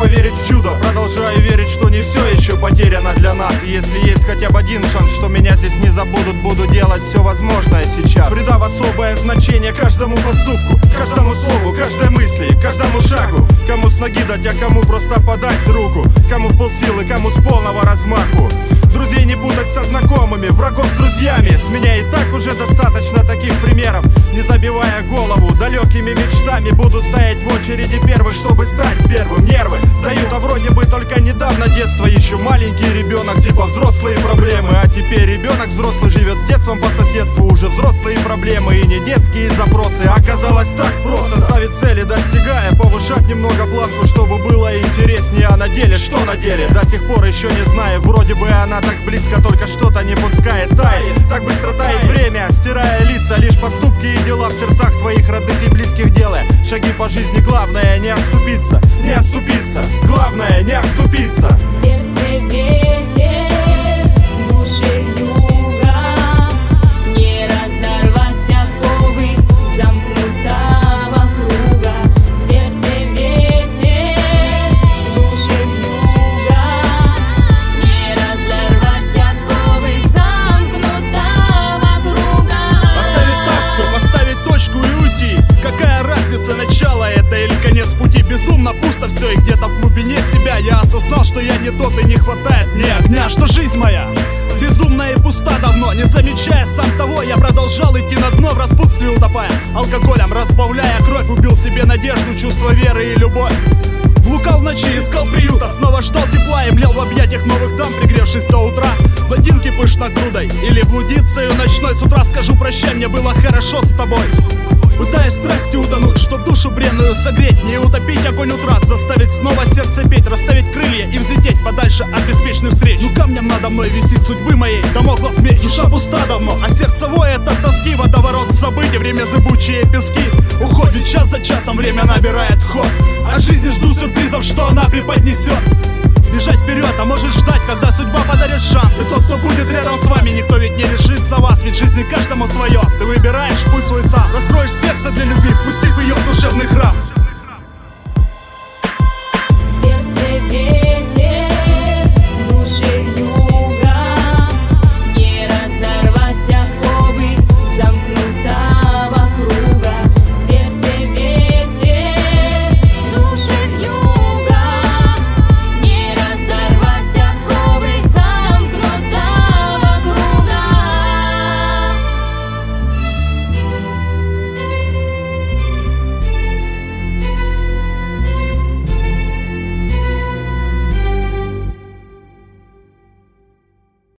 поверить в чудо. Продолжаю верить, что не все еще потеряно для нас. И если есть хотя бы один шанс, что меня здесь не забудут, буду делать все возможное сейчас, придав особое значение каждому поступку, каждому слову, каждой мысли, каждому шагу. Кому с ноги дать, а кому просто подать руку, кому в полсилы, кому с полного размаху. Друзей не путать со знакомыми, врагов с друзьями. С меня и так уже достаточно таких примеров. Не забивая голову далекими мечтами, буду стоять в очереди первый, чтобы стать первым. Нервы сдают, а вроде бы только недавно детство. Еще маленький ребенок, типа взрослые проблемы. А теперь ребенок взрослый живет с детством по соседству. Уже взрослые проблемы и не детские запросы. Оказалось так просто, ставить цели, достигая, повышать немного планку, чтобы было интереснее. А на деле, что на деле? До сих пор еще не знаю. Вроде бы она так близко, только что-то не пускает. Тает, так быстро тает время, стирая лица. Лишь поступки и дела в сердцах твоих родных и близких делая шаги по жизни. Главное не отступиться, не отступиться. Главное не отступиться. Сердце ветер, душе юга, не разорвать оковы замкнутого круга. Сердце ветер, душе юга, не разорвать оковы замкнутого круга. Оставить так все, поставить точку и уйти. Какая разница, начало это или конец пути? Безумно пусто все, и где-то в глубине себя я осознал, что я не тот и не хватает мне огня. Что жизнь моя безумная и пуста давно. Не замечая сам того, я продолжал идти на дно, в распутстве утопая, алкоголем разбавляя кровь. Убил себе надежду, чувство веры и любовь. Блукал в ночи, искал приюта, снова ждал тепла и млел в объятиях новых дам, пригревшись до утра. Блондинки пышно грудой или блудицею ночной. С утра скажу прощай, мне было хорошо с тобой. Пытаясь страсти утонуть, чтоб душу бренную согреть, не утопить огонь утрат, заставить снова сердце петь, расставить крылья и взлететь подальше от беспечных встреч. Ну камнем надо мной висит судьбы моей дамоклов меч. Душа пуста давно, а сердце воет от тоски. Водоворот забытий, время зыбучие пески. Уходит час за часом, время набирает ход. От жизни жду сюрпризов, что она преподнесет. Бежать вперед, а может ждать, когда судьба подарит шанс. И тот, кто будет рядом с вами, никто ведь не решит за вас. Ведь жизни каждому свое, ты выбираешь путь свой сам. Раскроешь сердце для любви, впусти